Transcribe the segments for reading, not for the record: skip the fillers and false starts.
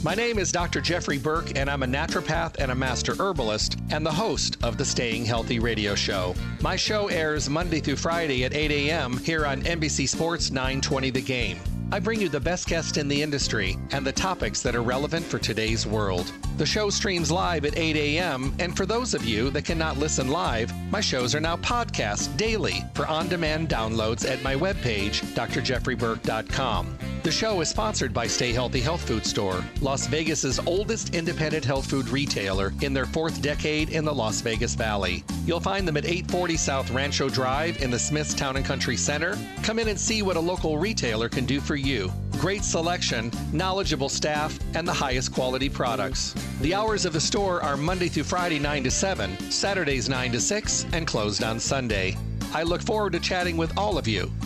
My name is Dr. Jeffrey Burke, and I'm a naturopath and a master herbalist and the host of the Staying Healthy radio show. My show airs Monday through Friday at 8 a.m. here on NBC Sports 920 The Game. I bring you the best guests in the industry and the topics that are relevant for today's world. The show streams live at 8 a.m., and for those of you that cannot listen live, my shows are now podcast daily for on-demand downloads at my webpage, drjeffreyburke.com. The show is sponsored by Stay Healthy Health Food Store, Las Vegas's oldest independent health food retailer in their 4th decade in the Las Vegas Valley. You'll find them at 840 South Rancho Drive in the Smiths Town and Country Center. Come in and see what a local retailer can do for you. Great selection, knowledgeable staff, and the highest quality products. The hours of the store are Monday through Friday 9 to 7, Saturdays 9 to 6, and closed on Sunday. I look forward to chatting with all of you.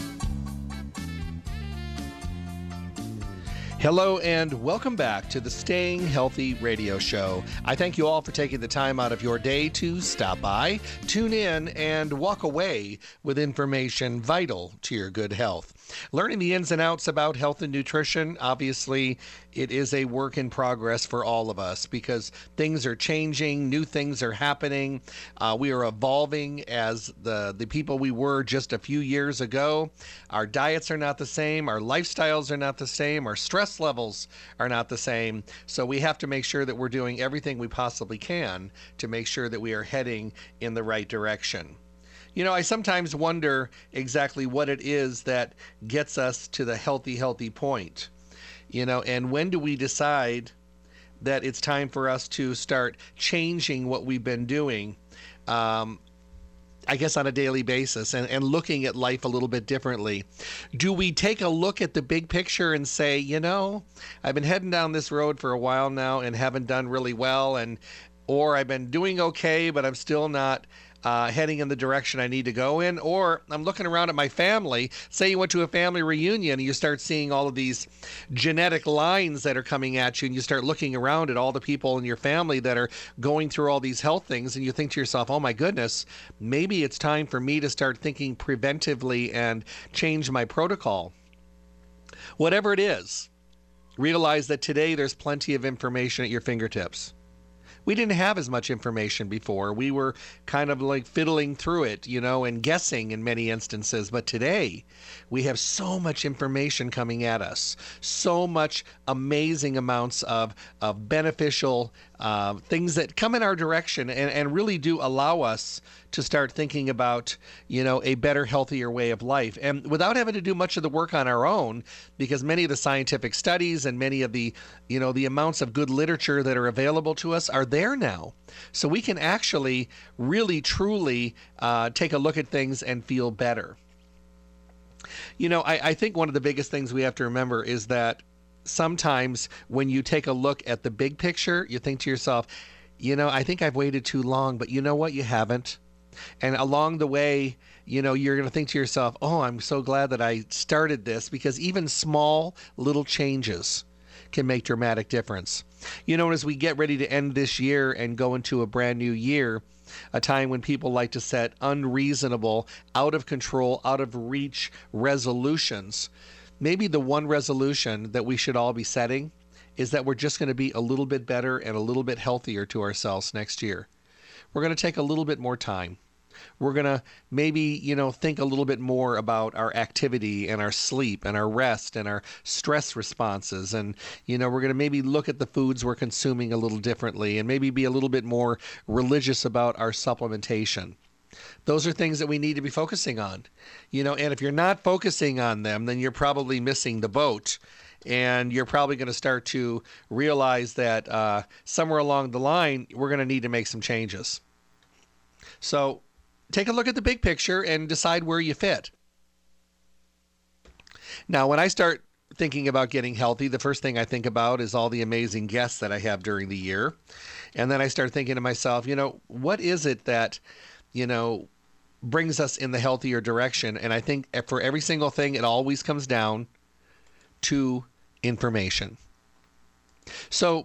Hello and welcome back to the Staying Healthy radio show. I thank you all for taking the time out of your day to stop by, tune in, and walk away with information vital to your good health. Learning the ins and outs about health and nutrition, obviously, it is a work in progress for all of us because things are changing, new things are happening. We are evolving as the people we were just a few years ago. Our diets are not the same, our lifestyles are not the same, our stress levels are not the same. So we have to make sure that we're doing everything we possibly can to make sure that we are heading in the right direction. You know, I sometimes wonder exactly what it is that gets us to the healthy point. You know, and when do we decide that it's time for us to start changing what we've been doing, I guess on a daily basis and looking at life a little bit differently? Do we take a look at the big picture and say, you know, I've been heading down this road for a while now and haven't done really well, or I've been doing okay, but I'm still not heading in the direction I need to go in? Or I'm looking around at my family. Say you went to a family reunion and you start seeing all of these genetic lines that are coming at you, and you start looking around at all the people in your family that are going through all these health things, and you think to yourself, oh my goodness, maybe it's time for me to start thinking preventively and change my protocol. Whatever it is, realize that today there's plenty of information at your fingertips. We didn't have as much information before. We were kind of like fiddling through it, you know, and guessing in many instances. But today, we have so much information coming at us, so much amazing amounts of beneficial things that come in our direction and really do allow us to start thinking about, you know, a better, healthier way of life. And without having to do much of the work on our own, because many of the scientific studies and many of the, you know, the amounts of good literature that are available to us are there now. So we can actually really, truly take a look at things and feel better. You know, I think one of the biggest things we have to remember is that sometimes when you take a look at the big picture, you think to yourself, you know, I think I've waited too long, but you know what? You haven't. And along the way, you know, you're going to think to yourself, oh, I'm so glad that I started this, because even small little changes can make dramatic difference. You know, as we get ready to end this year and go into a brand new year, a time when people like to set unreasonable, out of control, out of reach resolutions, maybe the one resolution that we should all be setting is that we're just going to be a little bit better and a little bit healthier to ourselves next year. We're going to take a little bit more time. We're going to maybe, you know, think a little bit more about our activity and our sleep and our rest and our stress responses. And, you know, we're going to maybe look at the foods we're consuming a little differently and maybe be a little bit more religious about our supplementation. Those are things that we need to be focusing on, you know, and if you're not focusing on them, then you're probably missing the boat. And you're probably going to start to realize that somewhere along the line, we're going to need to make some changes. So take a look at the big picture and decide where you fit. Now, when I start thinking about getting healthy, the first thing I think about is all the amazing guests that I have during the year. And then I start thinking to myself, you know, what is it that, you know, brings us in the healthier direction? And I think for every single thing, it always comes down to information. So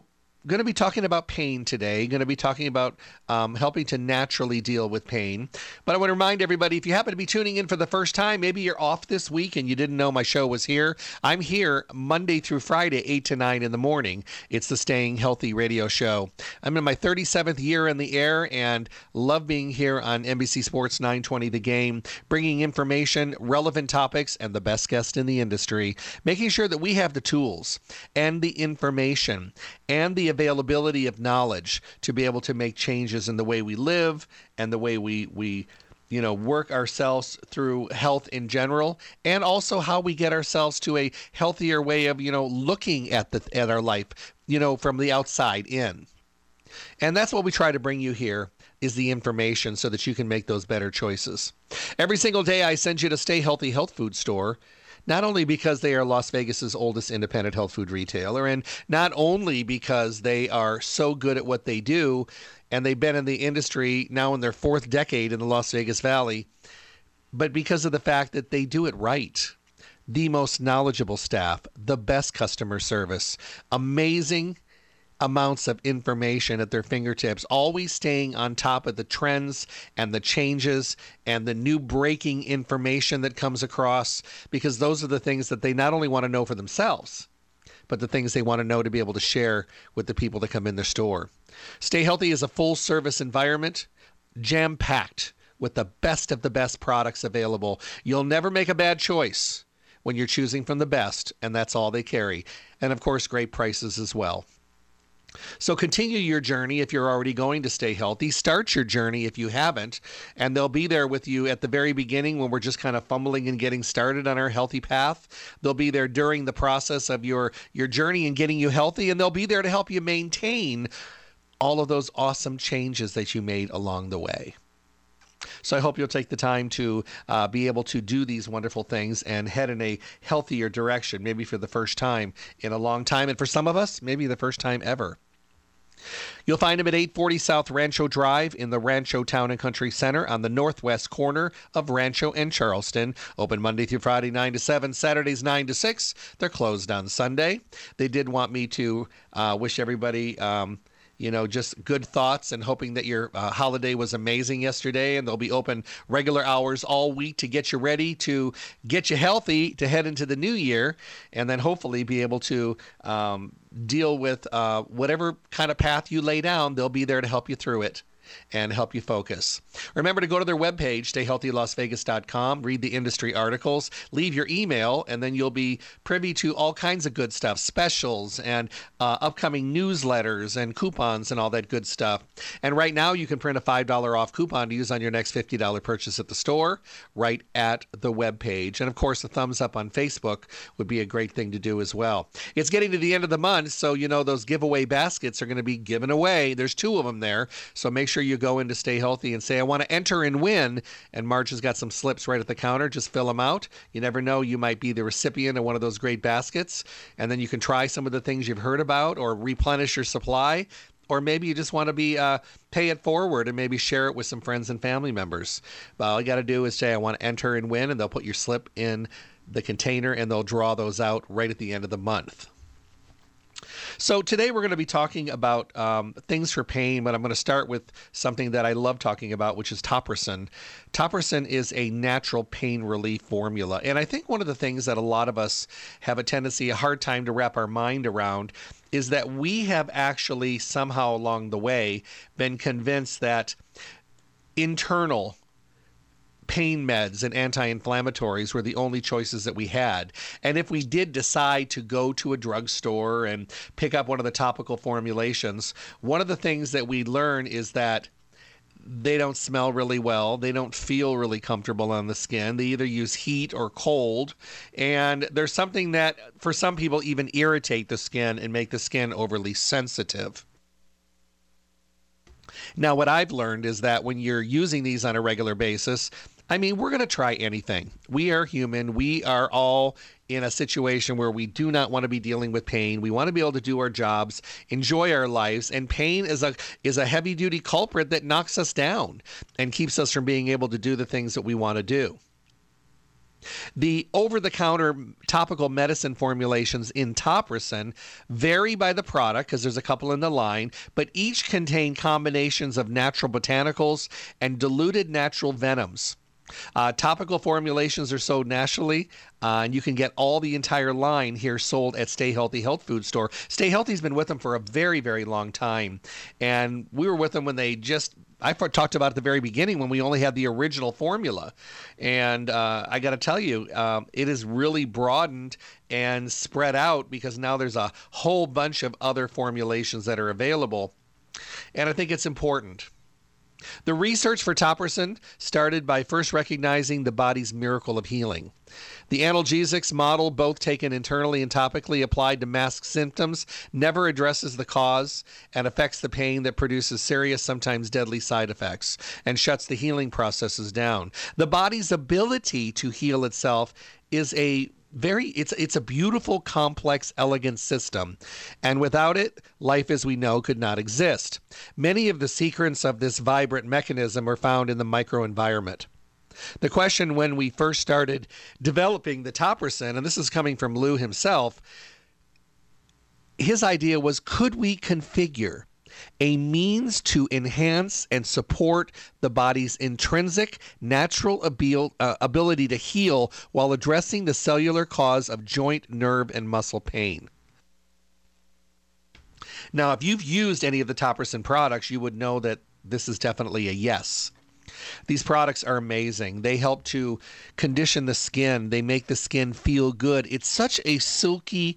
going to be talking about pain today, going to be talking about helping to naturally deal with pain. But I want to remind everybody, if you happen to be tuning in for the first time, maybe you're off this week and you didn't know my show was here. I'm here Monday through Friday, 8 to 9 in the morning. It's the Staying Healthy radio show. I'm in my 37th year in the air and love being here on NBC Sports 920 The Game, bringing information, relevant topics, and the best guest in the industry, making sure that we have the tools and the information and the availability of knowledge to be able to make changes in the way we live and the way we work ourselves through health in general, and also how we get ourselves to a healthier way of, looking at our life, from the outside in. And that's what we try to bring you here, is the information so that you can make those better choices. Every single day I send you to Stay Healthy Health Food Store, not only because they are Las Vegas's oldest independent health food retailer, and not only because they are so good at what they do, and they've been in the industry now in their 4th decade in the Las Vegas Valley, but because of the fact that they do it right. The most knowledgeable staff, the best customer service, amazing amounts of information at their fingertips, always staying on top of the trends and the changes and the new breaking information that comes across, because those are the things that they not only want to know for themselves, but the things they want to know to be able to share with the people that come in their store. Stay Healthy is a full-service environment, jam-packed with the best of the best products available. You'll never make a bad choice when you're choosing from the best, and that's all they carry. And, of course, great prices as well. So continue your journey if you're already going to Stay Healthy. Start your journey if you haven't, and they'll be there with you at the very beginning when we're just kind of fumbling and getting started on our healthy path. They'll be there during the process of your journey and getting you healthy, and they'll be there to help you maintain all of those awesome changes that you made along the way. So I hope you'll take the time to be able to do these wonderful things and head in a healthier direction, maybe for the first time in a long time, and for some of us, maybe the first time ever. You'll find them at 840 South Rancho Drive in the Rancho Town and Country Center on the northwest corner of Rancho and Charleston. Open Monday through Friday, 9 to 7, Saturdays 9 to 6. They're closed on Sunday. They did want me to wish everybody just good thoughts, and hoping that your holiday was amazing yesterday, and they'll be open regular hours all week to get you ready, to get you healthy, to head into the new year, and then hopefully be able to deal with whatever kind of path you lay down. They'll be there to help you through it and help you focus. Remember to go to their webpage, stayhealthylasvegas.com, read the industry articles, leave your email, and then you'll be privy to all kinds of good stuff, specials and upcoming newsletters and coupons and all that good stuff. And right now you can print a $5 off coupon to use on your next $50 purchase at the store right at the webpage. And of course, a thumbs up on Facebook would be a great thing to do as well. It's getting to the end of the month, so those giveaway baskets are going to be given away. There's 2 of them there, so make sure you go in to Stay Healthy and say, I want to enter and win. And Marge has got some slips right at the counter. Just fill them out. You never know, you might be the recipient of one of those great baskets. And then you can try some of the things you've heard about or replenish your supply. Or maybe you just want to be pay it forward and maybe share it with some friends and family members. But all you got to do is say, I want to enter and win, and they'll put your slip in the container and they'll draw those out right at the end of the month. So today we're going to be talking about things for pain, but I'm going to start with something that I love talking about, which is Topricin. Topricin is a natural pain relief formula. And I think one of the things that a lot of us have a hard time to wrap our mind around is that we have actually somehow along the way been convinced that internal pain meds and anti-inflammatories were the only choices that we had. And if we did decide to go to a drugstore and pick up one of the topical formulations, one of the things that we learn is that they don't smell really well. They don't feel really comfortable on the skin. They either use heat or cold. And there's something that, for some people, even irritate the skin and make the skin overly sensitive. Now, what I've learned is that when you're using these on a regular basis, we're going to try anything. We are human. We are all in a situation where we do not want to be dealing with pain. We want to be able to do our jobs, enjoy our lives, and pain is a heavy-duty culprit that knocks us down and keeps us from being able to do the things that we want to do. The over-the-counter topical medicine formulations in Topricin vary by the product because there's a couple in the line, but each contain combinations of natural botanicals and diluted natural venoms. Topical formulations are sold nationally, and you can get all the entire line here sold at Stay Healthy Health Food Store. Stay Healthy's been with them for a very, very long time, and we were with them when they just, I talked about at the very beginning when we only had the original formula. And I got to tell you, it has really broadened and spread out because now there's a whole bunch of other formulations that are available. And I think it's important. The research for Topricin started by first recognizing the body's miracle of healing. The analgesics model, both taken internally and topically applied to mask symptoms, never addresses the cause and affects the pain that produces serious, sometimes deadly side effects and shuts the healing processes down. The body's ability to heal itself is it's a beautiful, complex, elegant system. And without it, life as we know could not exist. Many of the secrets of this vibrant mechanism are found in the microenvironment. The question when we first started developing the Topricin, and this is coming from Lou himself, his idea was, could we configure a means to enhance and support the body's intrinsic natural ability to heal while addressing the cellular cause of joint, nerve, and muscle pain? Now, if you've used any of the Topricin products, you would know that this is definitely a yes. These products are amazing. They help to condition the skin. They make the skin feel good. It's such a silky,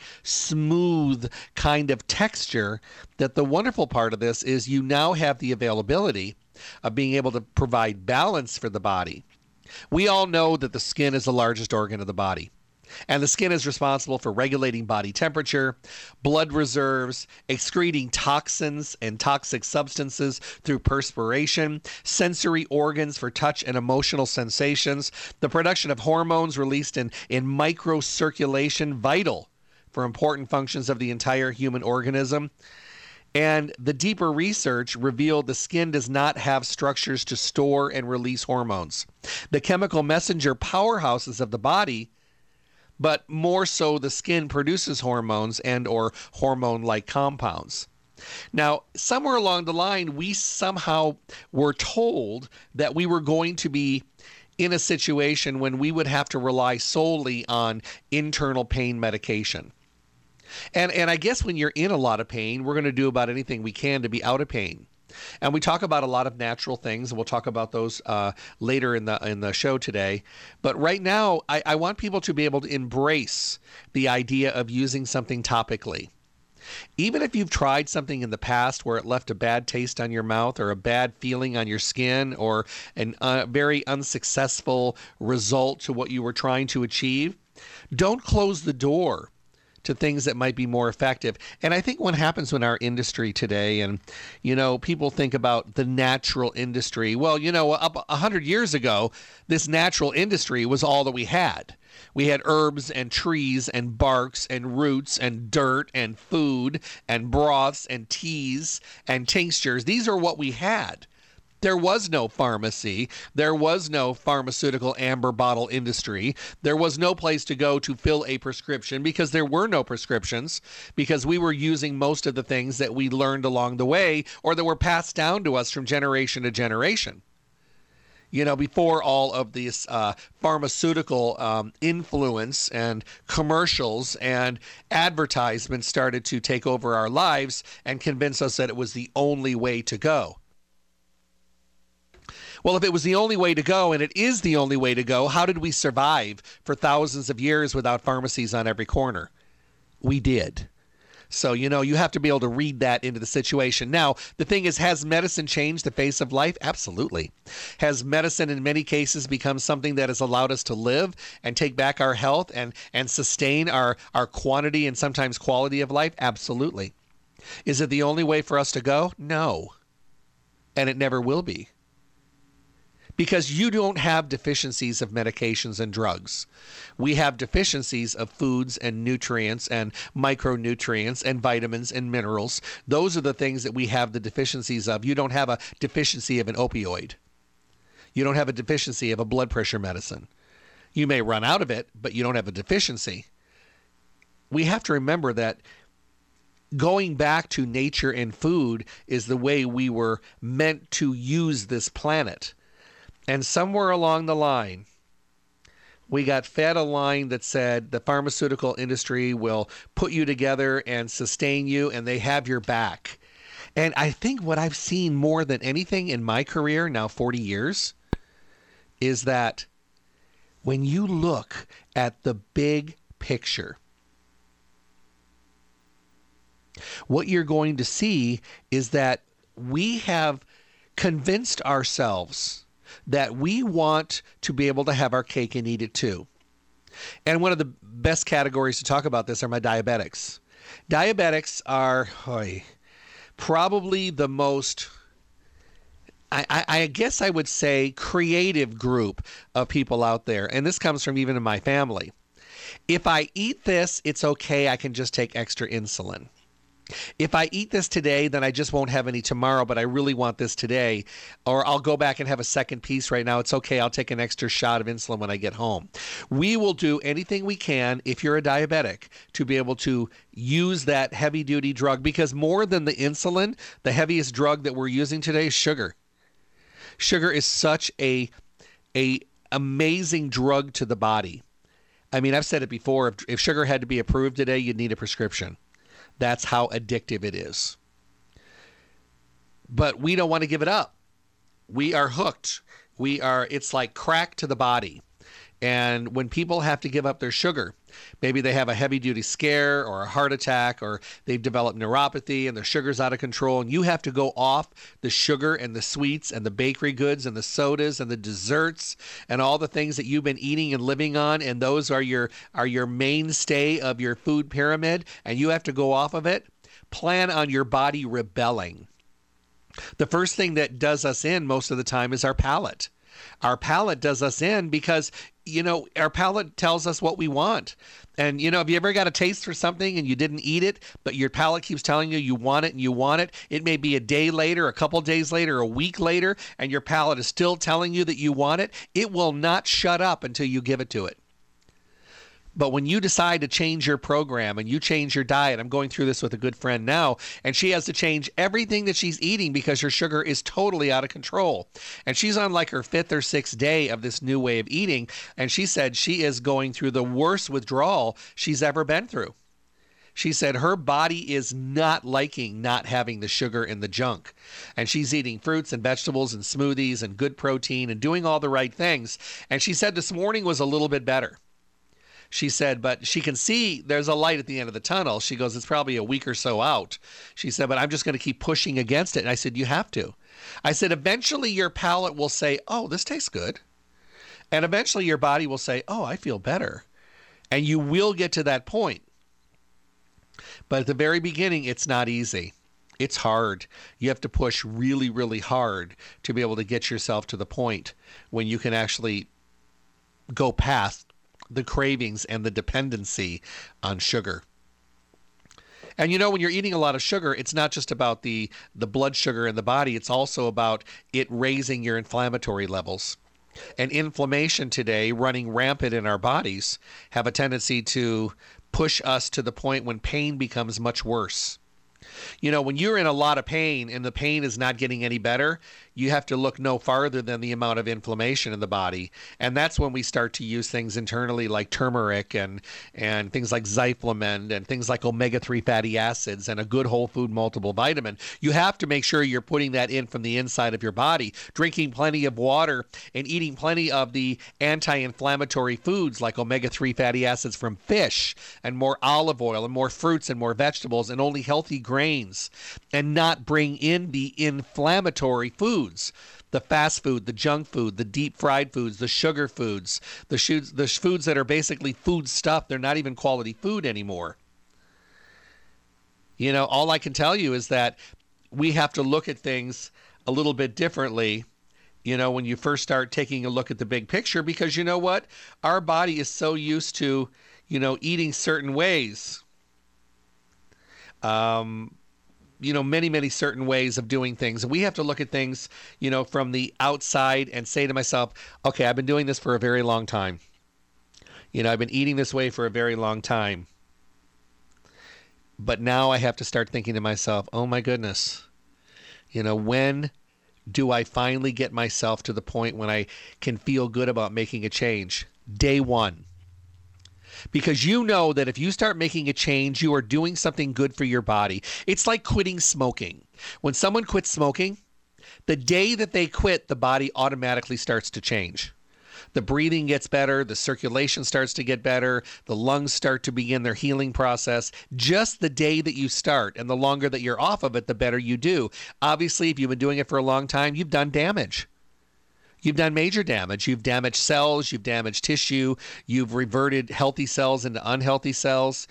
smooth kind of texture that the wonderful part of this is you now have the availability of being able to provide balance for the body. We all know that the skin is the largest organ of the body. And the skin is responsible for regulating body temperature, blood reserves, excreting toxins and toxic substances through perspiration, sensory organs for touch and emotional sensations, the production of hormones released in microcirculation, vital for important functions of the entire human organism. And the deeper research revealed the skin does not have structures to store and release hormones. The chemical messenger powerhouses of the body, but more so the skin produces hormones and or hormone-like compounds. Now, somewhere along the line, we somehow were told that we were going to be in a situation when we would have to rely solely on internal pain medication. And I guess when you're in a lot of pain, we're going to do about anything we can to be out of pain. And we talk about a lot of natural things, and we'll talk about those later in the show today. But right now, I want people to be able to embrace the idea of using something topically. Even if you've tried something in the past where it left a bad taste on your mouth or a bad feeling on your skin or a very unsuccessful result to what you were trying to achieve, don't close the door to things that might be more effective. And I think what happens in our industry today, and, people think about the natural industry. Well, up 100 years ago, this natural industry was all that we had. We had herbs and trees and barks and roots and dirt and food and broths and teas and tinctures. These are what we had. There was no pharmacy. There was no pharmaceutical amber bottle industry. There was no place to go to fill a prescription because there were no prescriptions, because we were using most of the things that we learned along the way or that were passed down to us from generation to generation. Before all of this pharmaceutical influence and commercials and advertisements started to take over our lives and convince us that it was the only way to go. Well, if it was the only way to go, and it is the only way to go, how did we survive for thousands of years without pharmacies on every corner? We did. So, you have to be able to read that into the situation. Now, the thing is, has medicine changed the face of life? Absolutely. Has medicine in many cases become something that has allowed us to live and take back our health and sustain our quantity and sometimes quality of life? Absolutely. Is it the only way for us to go? No. And it never will be. Because you don't have deficiencies of medications and drugs. We have deficiencies of foods and nutrients and micronutrients and vitamins and minerals. Those are the things that we have the deficiencies of. You don't have a deficiency of an opioid. You don't have a deficiency of a blood pressure medicine. You may run out of it, but you don't have a deficiency. We have to remember that going back to nature and food is the way we were meant to use this planet. And somewhere along the line, we got fed a line that said the pharmaceutical industry will put you together and sustain you, and they have your back. And I think what I've seen more than anything in my career, now 40 years, is that when you look at the big picture, what you're going to see is that we have convinced ourselves that we want to be able to have our cake and eat it too. And one of the best categories to talk about this are my diabetics. Diabetics are probably the most, I guess I would say, creative group of people out there. And this comes from even in my family. If I eat this, it's okay. I can just take extra insulin. If I eat this today, then I just won't have any tomorrow, but I really want this today. Or I'll go back and have a second piece right now. It's okay. I'll take an extra shot of insulin when I get home. We will do anything we can, if you're a diabetic, to be able to use that heavy-duty drug, because more than the insulin, the heaviest drug that we're using today is sugar. Sugar is such a amazing drug to the body. I mean, I've said it before. If sugar had to be approved today, you'd need a prescription. That's how addictive it is. But we don't want to give it up. We are hooked. It's like crack to the body. And when people have to give up their sugar, maybe they have a heavy-duty scare or a heart attack, or they've developed neuropathy and their sugar's out of control, and you have to go off the sugar and the sweets and the bakery goods and the sodas and the desserts and all the things that you've been eating and living on, and those are your mainstay of your food pyramid, and you have to go off of it. Plan on your body rebelling. The first thing that does us in most of the time is our palate. Our palate does us in because, our palate tells us what we want. And, have you ever got a taste for something and you didn't eat it, but your palate keeps telling you want it and you want it? It may be a day later, a couple days later, a week later, and your palate is still telling you that you want it. It will not shut up until you give it to it. But when you decide to change your program and you change your diet, I'm going through this with a good friend now, and she has to change everything that she's eating because her sugar is totally out of control. And she's on like her 5th or 6th day of this new way of eating, and she said she is going through the worst withdrawal she's ever been through. She said her body is not liking not having the sugar and the junk. And she's eating fruits and vegetables and smoothies and good protein and doing all the right things. And she said this morning was a little bit better. She said, but she can see there's a light at the end of the tunnel. She goes, it's probably a week or so out. She said, but I'm just going to keep pushing against it. And I said, you have to. I said, eventually your palate will say, oh, this tastes good. And eventually your body will say, oh, I feel better. And you will get to that point. But at the very beginning, it's not easy. It's hard. You have to push really, really hard to be able to get yourself to the point when you can actually go past the cravings and the dependency on sugar. And when you're eating a lot of sugar, it's not just about the blood sugar in the body. It's also about it raising your inflammatory levels. And inflammation today, running rampant in our bodies, have a tendency to push us to the point when pain becomes much worse. When you're in a lot of pain and the pain is not getting any better, you have to look no farther than the amount of inflammation in the body. And that's when we start to use things internally like turmeric and things like Zyflamend and things like omega-3 fatty acids and a good whole food multiple vitamin. You have to make sure you're putting that in from the inside of your body, drinking plenty of water and eating plenty of the anti-inflammatory foods like omega-3 fatty acids from fish and more olive oil and more fruits and more vegetables and only healthy grains, and not bring in the inflammatory foods. The fast food, the junk food, the deep fried foods, the sugar foods, the foods that are basically food stuff. They're not even quality food anymore. All I can tell you is that we have to look at things a little bit differently, when you first start taking a look at the big picture, because you know what? Our body is so used to, eating certain ways. Many, many certain ways of doing things. And we have to look at things, from the outside and say to myself, okay, I've been doing this for a very long time. I've been eating this way for a very long time. But now I have to start thinking to myself, oh my goodness, when do I finally get myself to the point when I can feel good about making a change? Day one. Because you know that if you start making a change, you are doing something good for your body. It's like quitting smoking. When someone quits smoking, the day that they quit, the body automatically starts to change. The breathing gets better, the circulation starts to get better, the lungs start to begin their healing process. Just the day that you start, and the longer that you're off of it, the better you do. Obviously, if you've been doing it for a long time, you've done damage. You've done major damage. You've damaged cells, you've damaged tissue, you've reverted healthy cells into unhealthy cells.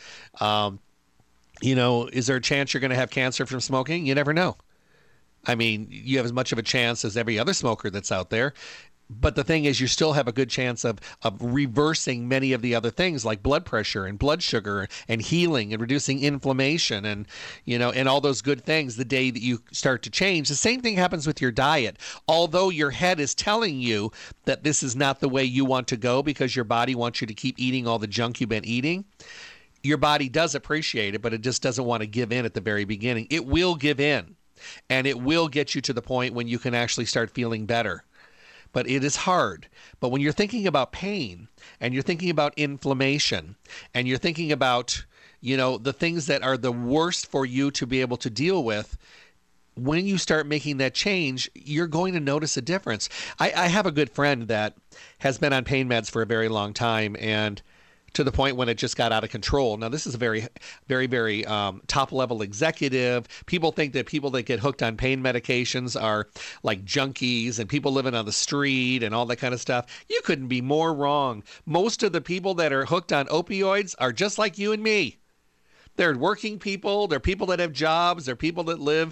Is there a chance you're going to have cancer from smoking? You never know. I mean, you have as much of a chance as every other smoker that's out there. But the thing is, you still have a good chance of reversing many of the other things like blood pressure and blood sugar and healing and reducing inflammation and, and all those good things the day that you start to change. The same thing happens with your diet. Although your head is telling you that this is not the way you want to go because your body wants you to keep eating all the junk you've been eating, your body does appreciate it, but it just doesn't want to give in at the very beginning. It will give in, and it will get you to the point when you can actually start feeling better. But it is hard. But when you're thinking about pain and you're thinking about inflammation and you're thinking about, the things that are the worst for you to be able to deal with, when you start making that change, you're going to notice a difference. I have a good friend that has been on pain meds for a very long time, and to the point when it just got out of control. Now, this is a very, very, very top-level executive. People think that people that get hooked on pain medications are like junkies and people living on the street and all that kind of stuff. You couldn't be more wrong. Most of the people that are hooked on opioids are just like you and me. They're working people. They're people that have jobs. They're people that live,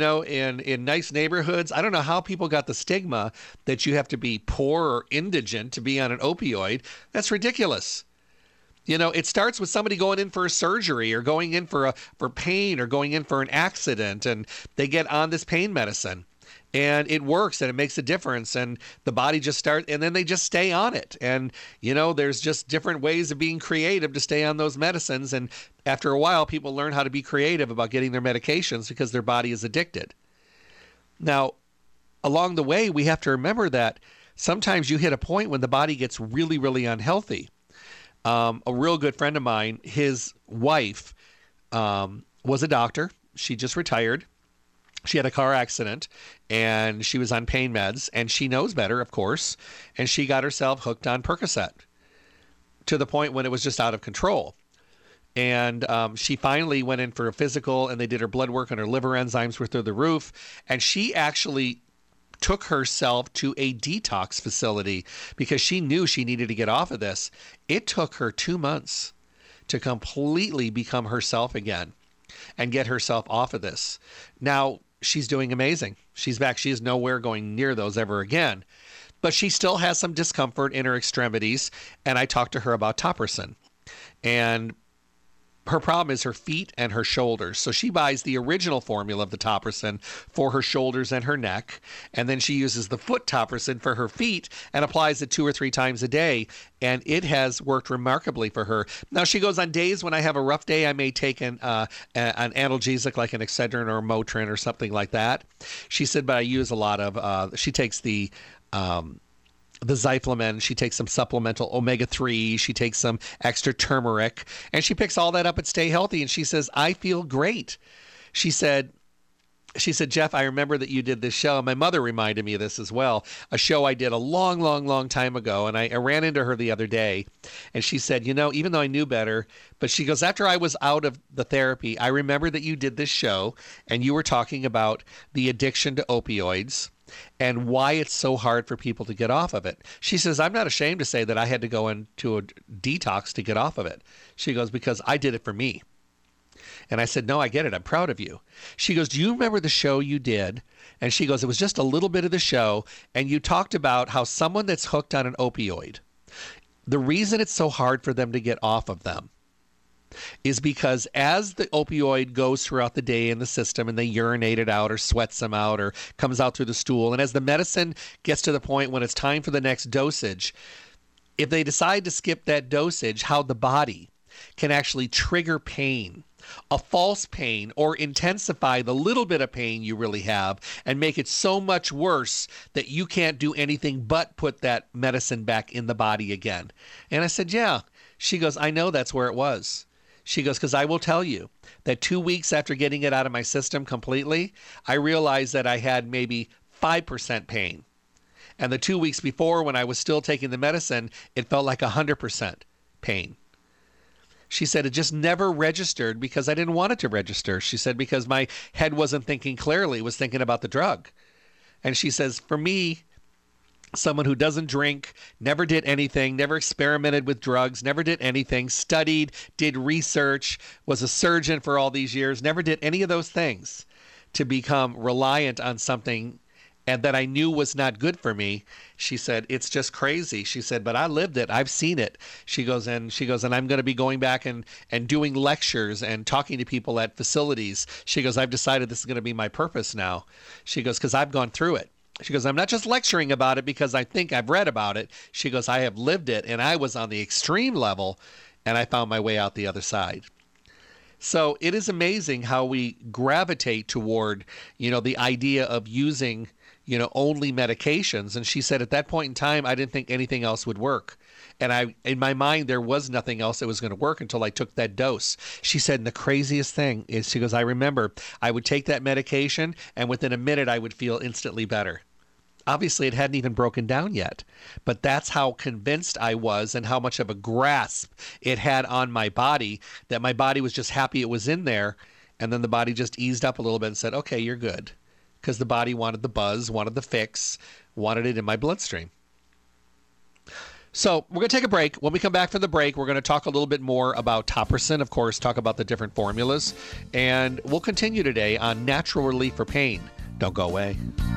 in nice neighborhoods. I don't know how people got the stigma that you have to be poor or indigent to be on an opioid. That's ridiculous. It starts with somebody going in for a surgery or going in for pain or going in for an accident, and they get on this pain medicine, and it works and it makes a difference, and the body just starts, and then they just stay on it. And, there's just different ways of being creative to stay on those medicines. And after a while, people learn how to be creative about getting their medications because their body is addicted. Now, along the way, we have to remember that sometimes you hit a point when the body gets really, really unhealthy. A real good friend of mine, his wife was a doctor. She just retired. She had a car accident and she was on pain meds, and she knows better, of course. And she got herself hooked on Percocet to the point when it was just out of control. And she finally went in for a physical, and they did her blood work, and her liver enzymes were through the roof. And she actually took herself to a detox facility because she knew she needed to get off of this. It took her 2 months to completely become herself again and get herself off of this. Now, she's doing amazing. She's back. She is nowhere going near those ever again. But she still has some discomfort in her extremities, and I talked to her about Topricin. And her problem is her feet and her shoulders. So she buys the original formula of the Topricin for her shoulders and her neck, and then she uses the foot Topricin for her feet and applies it 2 or 3 times a day, and it has worked remarkably for her. Now, she goes, on days when I have a rough day, I may take an analgesic like an Excedrin or Motrin or something like that. She said, but I use a lot of, she takes the Zyflamen, she takes some supplemental omega-3, she takes some extra turmeric, and she picks all that up at Stay Healthy, and she says, I feel great. She said, Jeff, I remember that you did this show. My mother reminded me of this as well, a show I did a long, long, long time ago, and I ran into her the other day, and she said, even though I knew better, but she goes, after I was out of the therapy, I remember that you did this show, and you were talking about the addiction to opioids and why it's so hard for people to get off of it. She says, I'm not ashamed to say that I had to go into a detox to get off of it. She goes, because I did it for me. And I said, no, I get it. I'm proud of you. She goes, do you remember the show you did? And she goes, it was just a little bit of the show. And you talked about how someone that's hooked on an opioid, the reason it's so hard for them to get off of them is because as the opioid goes throughout the day in the system and they urinate it out or sweats them out or comes out through the stool, and as the medicine gets to the point when it's time for the next dosage, if they decide to skip that dosage, how the body can actually trigger pain, a false pain, or intensify the little bit of pain you really have and make it so much worse that you can't do anything but put that medicine back in the body again. And I said, yeah. She goes, I know that's where it was. She goes, because I will tell you that 2 weeks after getting it out of my system completely, I realized that I had maybe 5% pain. And the 2 weeks before, when I was still taking the medicine, it felt like 100% pain. She said it just never registered because I didn't want it to register. She said because my head wasn't thinking clearly, it was thinking about the drug. And she says, for me, someone who doesn't drink, never did anything, never experimented with drugs, never did anything, studied, did research, was a surgeon for all these years, never did any of those things, to become reliant on something and that I knew was not good for me. She said, it's just crazy. She said, but I lived it. I've seen it. She goes, and I'm going to be going back and doing lectures and talking to people at facilities. She goes, I've decided this is going to be my purpose now. She goes, because I've gone through it. She goes, I'm not just lecturing about it because I think I've read about it. She goes, I have lived it, and I was on the extreme level, and I found my way out the other side. So it is amazing how we gravitate toward, the idea of using, only medications. And she said at that point in time, I didn't think anything else would work. And in my mind, there was nothing else that was going to work until I took that dose. She said, and the craziest thing is, she goes, I remember I would take that medication and within a minute I would feel instantly better. Obviously, it hadn't even broken down yet, but that's how convinced I was and how much of a grasp it had on my body, that my body was just happy it was in there. And then the body just eased up a little bit and said, okay, you're good. Because the body wanted the buzz, wanted the fix, wanted it in my bloodstream. So we're going to take a break. When we come back from the break, we're going to talk a little bit more about Topricin, of course, talk about the different formulas. And we'll continue today on natural relief for pain. Don't go away.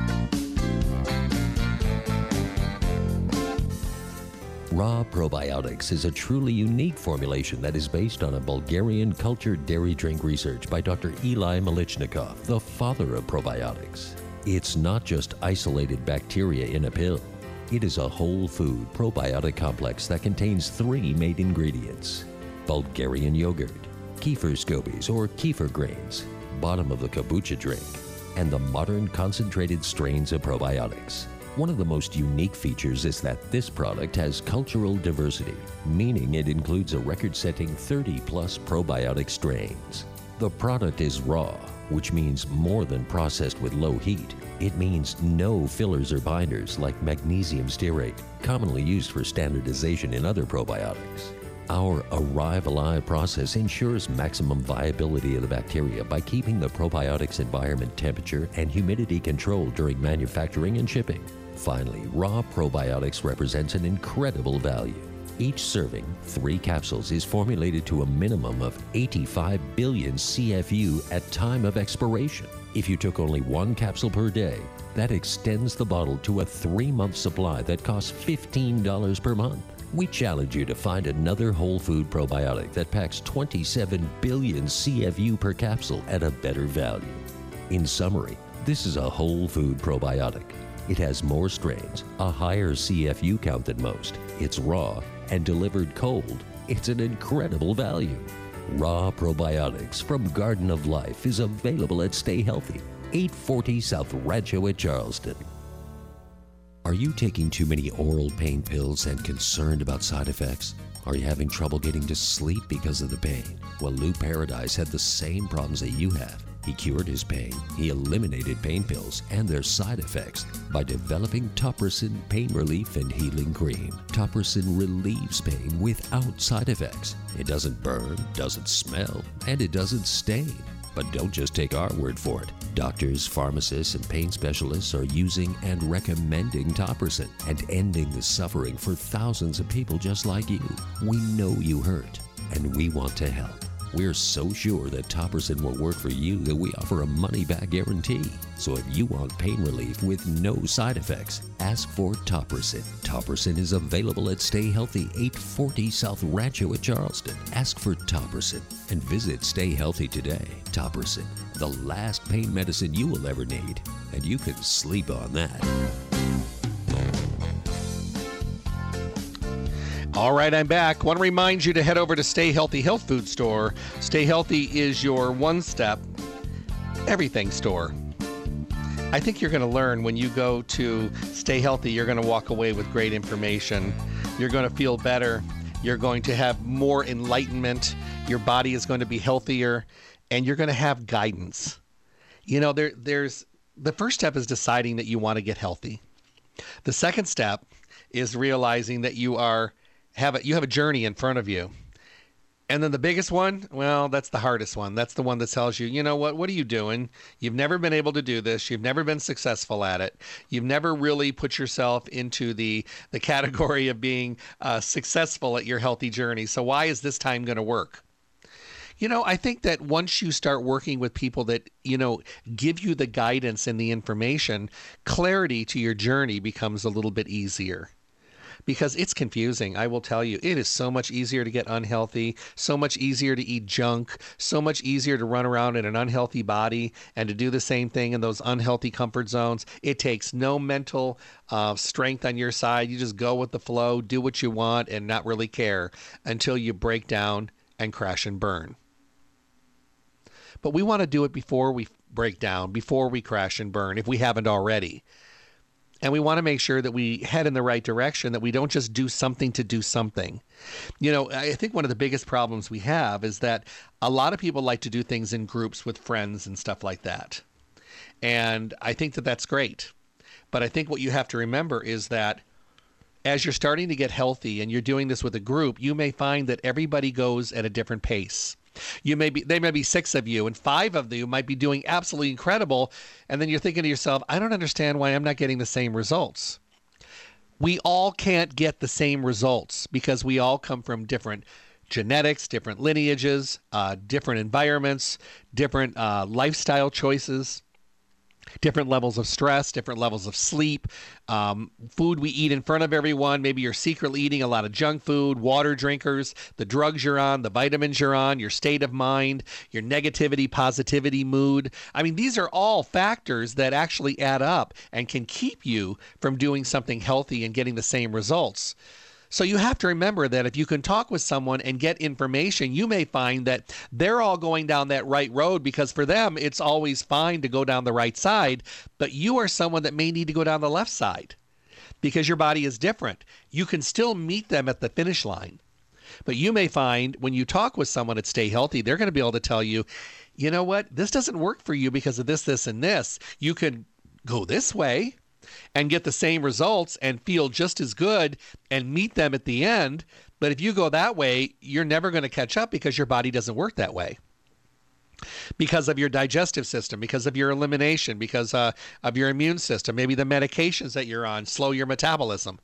Raw Probiotics is a truly unique formulation that is based on a Bulgarian cultured dairy drink research by Dr. Eli Malichnikov, the father of probiotics. It's not just isolated bacteria in a pill. It is a whole food probiotic complex that contains 3 main ingredients: Bulgarian yogurt, kefir scobies or kefir grains, bottom of the kombucha drink, and the modern concentrated strains of probiotics. One of the most unique features is that this product has cultural diversity, meaning it includes a record-setting 30-plus probiotic strains. The product is raw, which means more than processed with low heat. It means no fillers or binders like magnesium stearate, commonly used for standardization in other probiotics. Our Arrive Alive process ensures maximum viability of the bacteria by keeping the probiotics environment temperature and humidity controlled during manufacturing and shipping. Finally, Raw Probiotics represents an incredible value. Each serving, 3 capsules, is formulated to a minimum of 85 billion CFU at time of expiration. If you took only 1 capsule per day, that extends the bottle to a 3-month supply that costs $15 per month. We challenge you to find another whole food probiotic that packs 27 billion CFU per capsule at a better value. In summary, this is a whole food probiotic. It has more strains, a higher CFU count than most. It's raw and delivered cold. It's an incredible value. Raw Probiotics from Garden of Life is available at Stay Healthy, 840 South Rancho at Charleston. Are you taking too many oral pain pills and concerned about side effects? Are you having trouble getting to sleep because of the pain? Well, Lou Paradise had the same problems that you have. He cured his pain. He eliminated pain pills and their side effects by developing Topricin Pain Relief and Healing Cream. Topricin relieves pain without side effects. It doesn't burn, doesn't smell, and it doesn't stain. But don't just take our word for it. Doctors, pharmacists, and pain specialists are using and recommending Topricin and ending the suffering for thousands of people just like you. We know you hurt, and we want to help. We're so sure that Topricin will work for you that we offer a money-back guarantee. So if you want pain relief with no side effects, ask for Topricin. Topricin is available at Stay Healthy, 840 South Rancho at Charleston. Ask for Topricin and visit Stay Healthy today. Topricin, the last pain medicine you will ever need, and you can sleep on that. All right, I'm back. Want to remind you to head over to Stay Healthy Health Food Store. Stay Healthy is your one-step everything store. I think you're going to learn when you go to Stay Healthy, you're going to walk away with great information. You're going to feel better. You're going to have more enlightenment. Your body is going to be healthier, and you're going to have guidance. You know, there's the first step is deciding that you want to get healthy. The second step is realizing that you have a journey in front of you. And then the biggest one, well, that's the hardest one. That's the one that tells you, you know what are you doing? You've never been able to do this. You've never been successful at it. You've never really put yourself into the category of being successful at your healthy journey. So why is this time going to work? You know, I think that once you start working with people that, you know, give you the guidance and the information, clarity to your journey becomes a little bit easier. Because it's confusing. I will tell you, it is so much easier to get unhealthy, so much easier to eat junk, so much easier to run around in an unhealthy body and to do the same thing in those unhealthy comfort zones. It takes no mental strength on your side. You just go with the flow, do what you want, and not really care until you break down and crash and burn. But we want to do it before we break down, before we crash and burn, if we haven't already. And we want to make sure that we head in the right direction, that we don't just do something to do something. You know, I think one of the biggest problems we have is that a lot of people like to do things in groups with friends and stuff like that. And I think that that's great. But I think what you have to remember is that as you're starting to get healthy and you're doing this with a group, you may find that everybody goes at a different pace. There may be 6 of you, and 5 of you might be doing absolutely incredible. And then you're thinking to yourself, I don't understand why I'm not getting the same results. We all can't get the same results because we all come from different genetics, different lineages, different environments, different lifestyle choices, different levels of stress, different levels of sleep, food we eat in front of everyone. Maybe you're secretly eating a lot of junk food, water drinkers, the drugs you're on, the vitamins you're on, your state of mind, your negativity, positivity, mood. I mean, these are all factors that actually add up and can keep you from doing something healthy and getting the same results. So you have to remember that if you can talk with someone and get information, you may find that they're all going down that right road because for them, it's always fine to go down the right side, but you are someone that may need to go down the left side because your body is different. You can still meet them at the finish line, but you may find when you talk with someone at Stay Healthy, they're going to be able to tell you, you know what, this doesn't work for you because of this, this, and this. You can go this way and get the same results and feel just as good and meet them at the end. But if you go that way, you're never going to catch up because your body doesn't work that way. Because of your digestive system, because of your elimination, because of your immune system, maybe the medications that you're on slow your metabolism.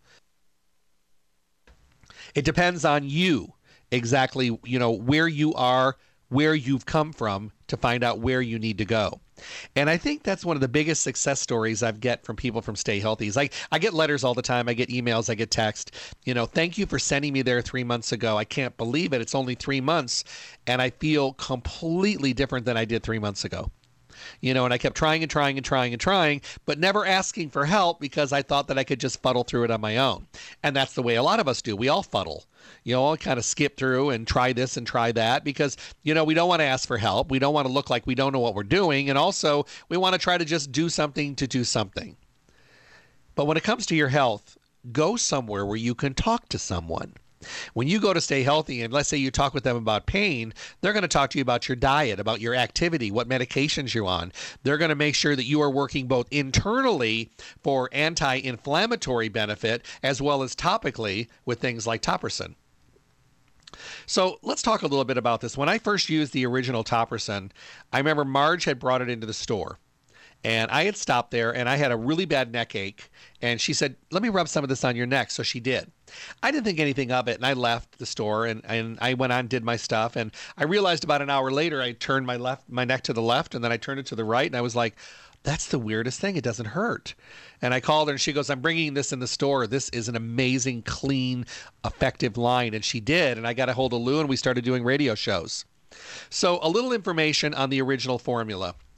It depends on you exactly, you know, where you are, where you've come from to find out where you need to go. And I think that's one of the biggest success stories I've get from people from Stay Healthy. Is like I get letters all the time. I get emails. I get text. You know, thank you for sending me there 3 months ago. I can't believe it. It's only 3 months. And I feel completely different than I did 3 months ago. You know, and I kept trying and trying and trying and trying, but never asking for help because I thought that I could just fuddle through it on my own. And that's the way a lot of us do. We all fuddle. You know, I'll kind of skip through and try this and try that because, you know, we don't want to ask for help. We don't want to look like we don't know what we're doing. And also, we want to try to just do something to do something. But when it comes to your health, go somewhere where you can talk to someone. When you go to Stay Healthy and let's say you talk with them about pain, they're going to talk to you about your diet, about your activity, what medications you're on. They're going to make sure that you are working both internally for anti-inflammatory benefit as well as topically with things like Topricin. So let's talk a little bit about this. When I first used the original Topricin, I remember Marge had brought it into the store. And I had stopped there and I had a really bad neck ache. And she said, let me rub some of this on your neck. So she did. I didn't think anything of it. And I left the store and I went on, did my stuff. And I realized about an hour later, I turned my neck to the left and then I turned it to the right. And I was like, that's the weirdest thing. It doesn't hurt. And I called her and she goes, I'm bringing this in the store. This is an amazing, clean, effective line. And she did. And I got a hold of Lou and we started doing radio shows. So a little information on the original formula.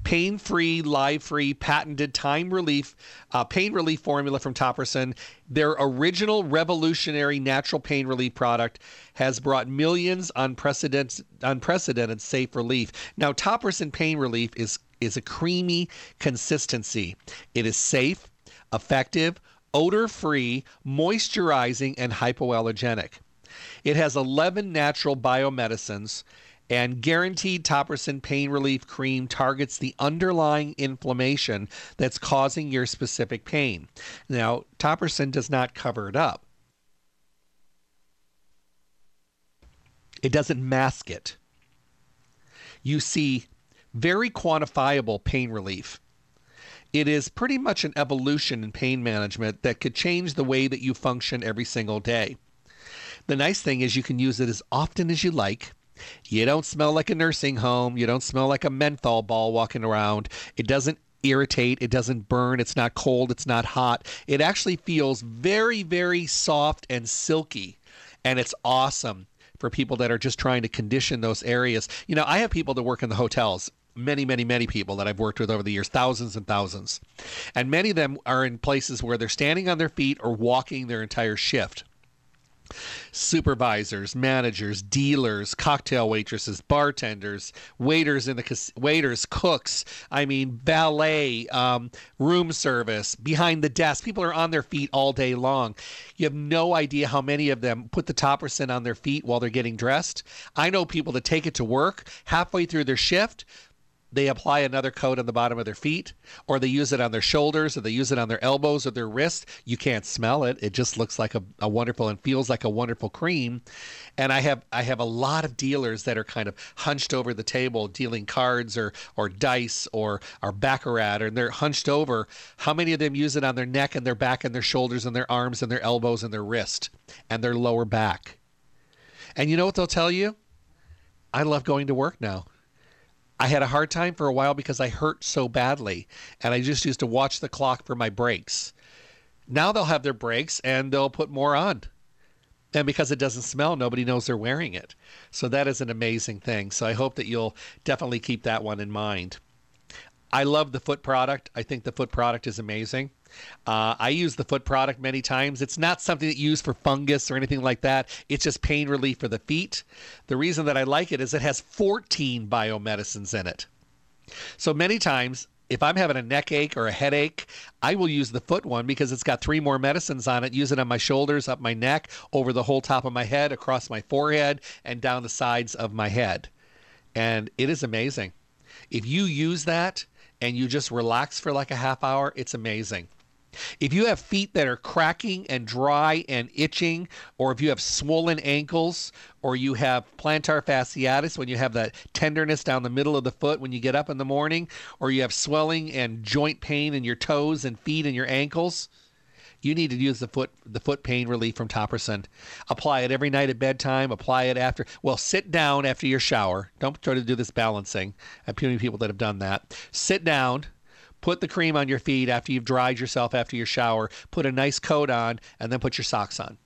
pain-free, live-free, patented pain relief formula from Topricin. Their original revolutionary natural pain relief product has brought millions unprecedented safe relief. Now, Topricin pain relief is a creamy consistency. It is safe, effective, odor-free, moisturizing, and hypoallergenic. It has 11 natural biomedicines, and guaranteed Topricin pain relief cream targets the underlying inflammation that's causing your specific pain. Now, Topricin does not cover it up. It doesn't mask it. You see very quantifiable pain relief. It is pretty much an evolution in pain management that could change the way that you function every single day. The nice thing is you can use it as often as you like. You don't smell like a nursing home. You don't smell like a menthol ball walking around. It doesn't irritate. It doesn't burn. It's not cold. It's not hot. It actually feels very, very soft and silky. And it's awesome for people that are just trying to condition those areas. You know, I have people that work in the hotels. Many, many, many people that I've worked with over the years, thousands and thousands. And many of them are in places where they're standing on their feet or walking their entire shift. Supervisors, managers, dealers, cocktail waitresses, bartenders, waiters cooks, valet, room service, behind the desk. People are on their feet all day long. You have no idea how many of them put the Topricin on their feet while they're getting dressed. I know people that take it to work halfway through their shift. They apply another coat on the bottom of their feet, or they use it on their shoulders, or they use it on their elbows or their wrists. You can't smell it. It just looks like a wonderful and feels like a wonderful cream. And I have a lot of dealers that are kind of hunched over the table dealing cards or dice or baccarat, and they're hunched over. How many of them use it on their neck and their back and their shoulders and their arms and their elbows and their wrist and their lower back? And you know what they'll tell you? I love going to work now. I had a hard time for a while because I hurt so badly, and I just used to watch the clock for my breaks. Now they'll have their breaks, and they'll put more on. And because it doesn't smell, nobody knows they're wearing it. So that is an amazing thing. So I hope that you'll definitely keep that one in mind. I love the foot product. I think the foot product is amazing. I use the foot product many times. It's not something that you use for fungus or anything like that. It's just pain relief for the feet. The reason that I like it is it has 14 biomedicines in it. So many times, if I'm having a neck ache or a headache, I will use the foot one because it's got 3 more medicines on it. Use it on my shoulders, up my neck, over the whole top of my head, across my forehead, and down the sides of my head. And it is amazing. If you use that and you just relax for like a half hour, it's amazing. If you have feet that are cracking and dry and itching, or if you have swollen ankles, or you have plantar fasciitis, when you have that tenderness down the middle of the foot when you get up in the morning, or you have swelling and joint pain in your toes and feet and your ankles, you need to use the foot pain relief from Topricin. Apply it every night at bedtime. Apply it after. Well, sit down after your shower. Don't try to do this balancing. I have plenty of people that have done that. Sit down. Put the cream on your feet after you've dried yourself after your shower. Put a nice coat on, and then put your socks on.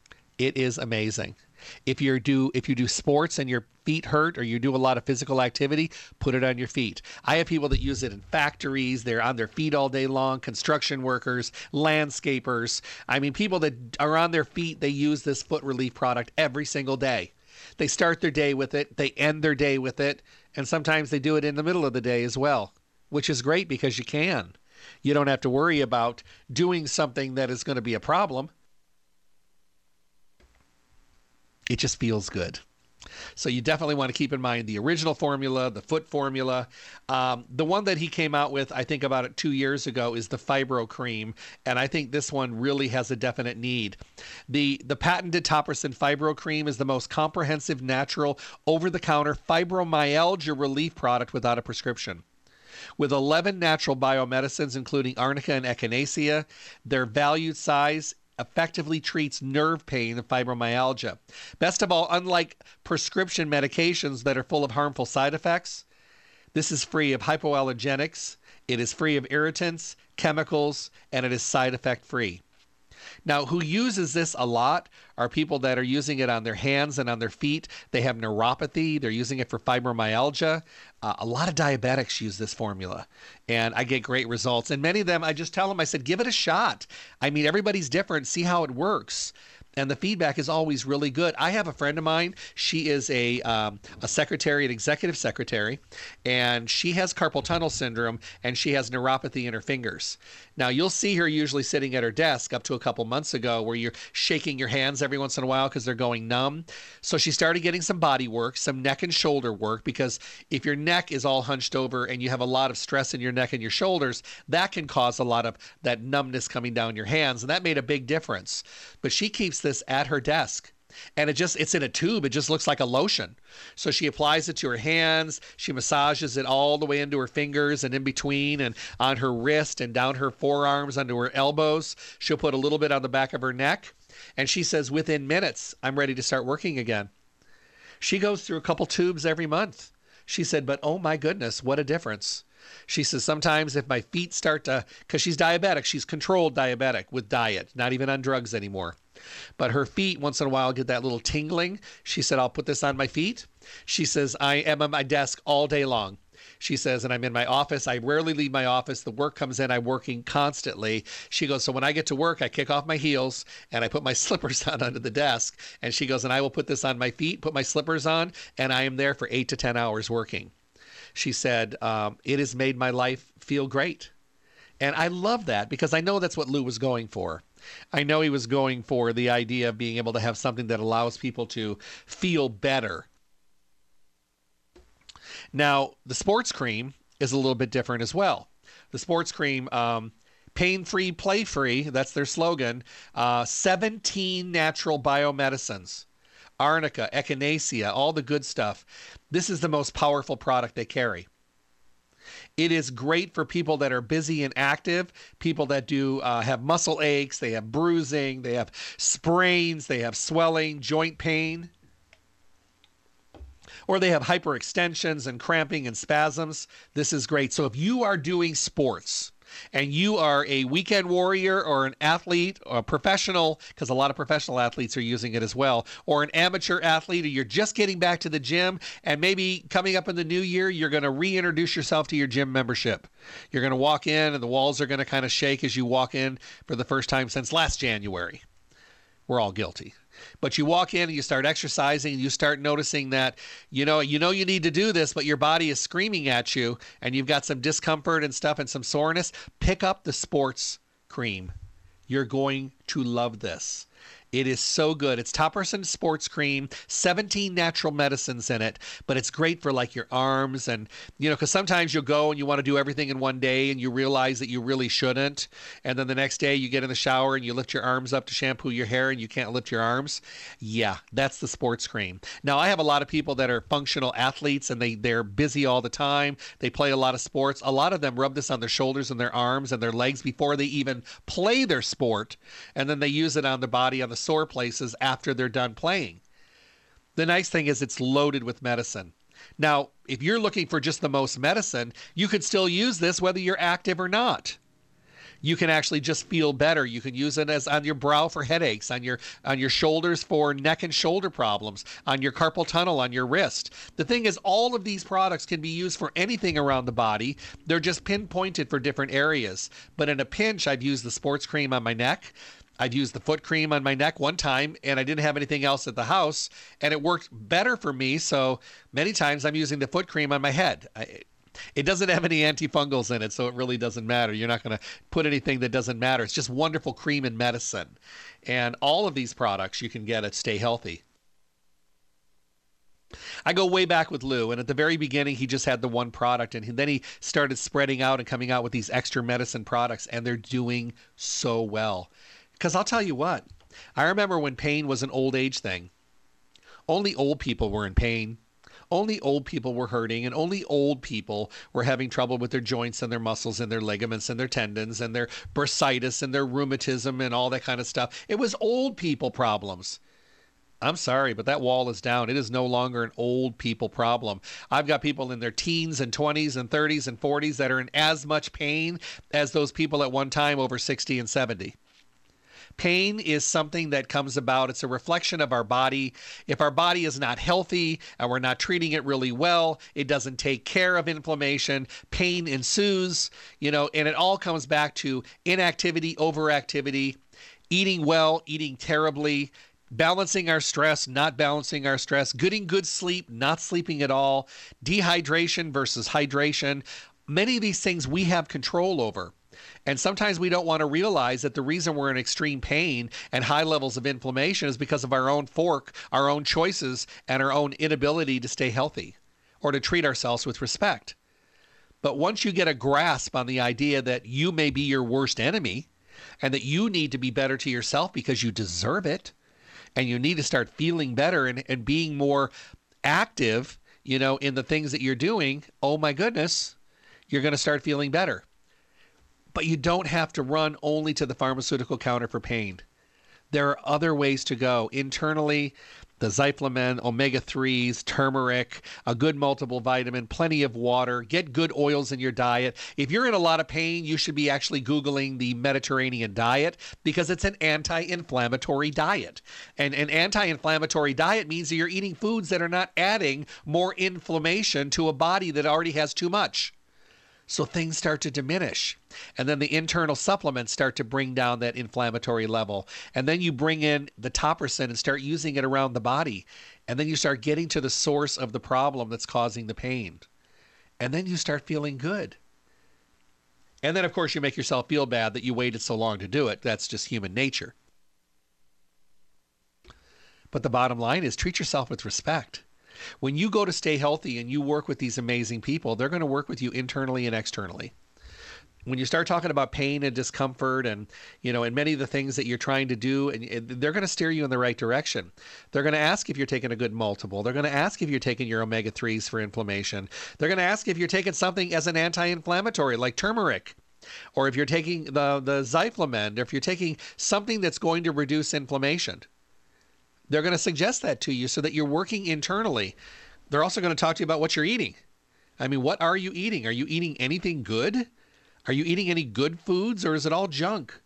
It is amazing. If you do sports and your feet hurt, or you do a lot of physical activity, put it on your feet. I have people that use it in factories. They're on their feet all day long. Construction workers, landscapers. People that are on their feet, they use this foot relief product every single day. They start their day with it. They end their day with it. And sometimes they do it in the middle of the day as well, which is great because you can. You don't have to worry about doing something that is going to be a problem. It just feels good. So you definitely want to keep in mind the original formula, the foot formula. The one that he came out with, I think about it 2 years ago, is the Fibro Cream. And I think this one really has a definite need. The patented Topricin Fibro Cream is the most comprehensive, natural, over-the-counter fibromyalgia relief product without a prescription. With 11 natural biomedicines, including arnica and echinacea, their valued size effectively treats nerve pain and fibromyalgia. Best of all, unlike prescription medications that are full of harmful side effects, this is free of hypoallergenics, it is free of irritants, chemicals, and it is side effect free. Now, who uses this a lot are people that are using it on their hands and on their feet. They have neuropathy. They're using it for fibromyalgia. A lot of diabetics use this formula, and I get great results. And many of them, I just tell them, I said, give it a shot. I mean, everybody's different. See how it works. And the feedback is always really good. I have a friend of mine. She is a secretary, an executive secretary, and she has carpal tunnel syndrome, and she has neuropathy in her fingers. Now, you'll see her usually sitting at her desk up to a couple months ago where you're shaking your hands every once in a while because they're going numb. So she started getting some body work, some neck and shoulder work, because if your neck is all hunched over and you have a lot of stress in your neck and your shoulders, that can cause a lot of that numbness coming down your hands, and that made a big difference. But she keeps this at her desk. And it's in a tube. It just looks like a lotion. So she applies it to her hands. She massages it all the way into her fingers and in between and on her wrist and down her forearms, under her elbows. She'll put a little bit on the back of her neck. And she says, within minutes, I'm ready to start working again. She goes through a couple tubes every month. She said, but oh my goodness, what a difference. She says, sometimes if my feet start to, because she's diabetic, she's controlled diabetic with diet, not even on drugs anymore. But her feet once in a while get that little tingling. She said, I'll put this on my feet. She says, I am at my desk all day long. She says, and I'm in my office. I rarely leave my office. The work comes in. I'm working constantly. She goes, so when I get to work, I kick off my heels and I put my slippers on under the desk. And she goes, and I will put this on my feet, put my slippers on, and I am there for 8 to 10 hours working. She said, it has made my life feel great. And I love that because I know that's what Lou was going for. I know he was going for the idea of being able to have something that allows people to feel better. Now, the sports cream is a little bit different as well. The sports cream, pain-free, play-free, that's their slogan, 17 natural biomedicines. Arnica, echinacea, all the good stuff. This is the most powerful product they carry. It is great for people that are busy and active, people that do have muscle aches, they have bruising, they have sprains, they have swelling, joint pain, or they have hyperextensions and cramping and spasms. This is great. So if you are doing sports and you are a weekend warrior or an athlete or a professional, because a lot of professional athletes are using it as well, or an amateur athlete, or you're just getting back to the gym, and maybe coming up in the new year, you're going to reintroduce yourself to your gym membership. You're going to walk in and the walls are going to kind of shake as you walk in for the first time since last January. We're all guilty. But you walk in and you start exercising and you start noticing that, you need to do this, but your body is screaming at you and you've got some discomfort and stuff and some soreness. Pick up the sports cream. You're going to love this. It is so good. It's Topperson Sports Cream, 17 natural medicines in it, but it's great for like your arms and, because sometimes you'll go and you want to do everything in one day and you realize that you really shouldn't. And then the next day you get in the shower and you lift your arms up to shampoo your hair and you can't lift your arms. Yeah, that's the sports cream. Now, I have a lot of people that are functional athletes and they're busy all the time. They play a lot of sports. A lot of them rub this on their shoulders and their arms and their legs before they even play their sport. And then they use it on the body, on the sore places after they're done playing. The nice thing is it's loaded with medicine. Now, if you're looking for just the most medicine, you could still use this whether you're active or not. You can actually just feel better. You can use it as on your brow for headaches, on your shoulders for neck and shoulder problems, on your carpal tunnel, on your wrist. The thing is, all of these products can be used for anything around the body. They're just pinpointed for different areas. But in a pinch, I've used the sports cream on my neck. I'd used the foot cream on my neck one time and I didn't have anything else at the house and it worked better for me. So many times I'm using the foot cream on my head. It doesn't have any antifungals in it, so it really doesn't matter. You're not going to put anything that doesn't matter. It's just wonderful cream and medicine. And all of these products you can get at Stay Healthy. I go way back with Lou, and at the very beginning, he just had the one product, and then he started spreading out and coming out with these extra medicine products, and they're doing so well. Because I'll tell you what, I remember when pain was an old age thing. Only old people were in pain. Only old people were hurting, and only old people were having trouble with their joints and their muscles and their ligaments and their tendons and their bursitis and their rheumatism and all that kind of stuff. It was old people problems. I'm sorry, but that wall is down. It is no longer an old people problem. I've got people in their teens and 20s and 30s and 40s that are in as much pain as those people at one time over 60 and 70. Pain is something that comes about. It's a reflection of our body. If our body is not healthy and we're not treating it really well, it doesn't take care of inflammation, pain ensues, and it all comes back to inactivity, overactivity, eating well, eating terribly, balancing our stress, not balancing our stress, getting good sleep, not sleeping at all, dehydration versus hydration. Many of these things we have control over. And sometimes we don't want to realize that the reason we're in extreme pain and high levels of inflammation is because of our own fork, our own choices, and our own inability to stay healthy or to treat ourselves with respect. But once you get a grasp on the idea that you may be your worst enemy and that you need to be better to yourself because you deserve it, and you need to start feeling better and being more active, in the things that you're doing, oh my goodness, you're going to start feeling better. But you don't have to run only to the pharmaceutical counter for pain. There are other ways to go. Internally, the Zyflamen, omega-3s, turmeric, a good multiple vitamin, plenty of water, get good oils in your diet. If you're in a lot of pain, you should be actually Googling the Mediterranean diet because it's an anti-inflammatory diet. And an anti-inflammatory diet means that you're eating foods that are not adding more inflammation to a body that already has too much. So things start to diminish. And then the internal supplements start to bring down that inflammatory level. And then you bring in the Topricin and start using it around the body. And then you start getting to the source of the problem that's causing the pain. And then you start feeling good. And then, of course, you make yourself feel bad that you waited so long to do it. That's just human nature. But the bottom line is treat yourself with respect. When you go to stay healthy and you work with these amazing people, they're going to work with you internally and externally. When you start talking about pain and discomfort and many of the things that you're trying to do, and they're going to steer you in the right direction. They're going to ask if you're taking a good multiple. They're going to ask if you're taking your omega-3s for inflammation. They're going to ask if you're taking something as an anti-inflammatory like turmeric, or if you're taking the Zyflamen, or if you're taking something that's going to reduce inflammation. They're going to suggest that to you so that you're working internally. They're also going to talk to you about what you're eating. I mean, what are you eating? Are you eating anything good? Are you eating any good foods, or is it all junk?